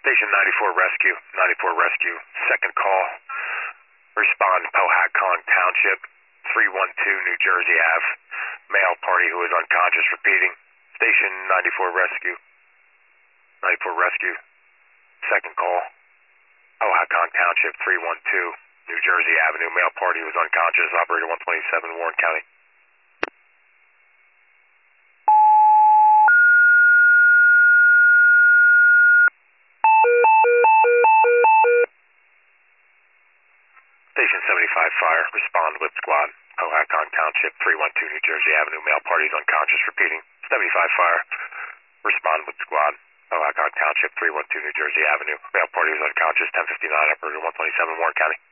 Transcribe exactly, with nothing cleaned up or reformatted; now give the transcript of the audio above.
Station ninety-four Rescue, ninety-four Rescue, second call. Respond Powhatan Township, three one two New Jersey Avenue. Male party who is unconscious repeating. Station ninety-four Rescue, ninety-four Rescue, second call. Powhatan Township, three one two New Jersey Avenue. Male party who is unconscious. Operator one twenty-seven, Warren County. Station seventy-five Fire, respond with squad. Powhatan Township, three one two New Jersey Avenue. Male party is unconscious repeating. seventy-five Fire, respond with squad. Powhatan Township, three one two New Jersey Avenue. Male party is unconscious, ten fifty-nine, operator one twenty-seven, Warren County.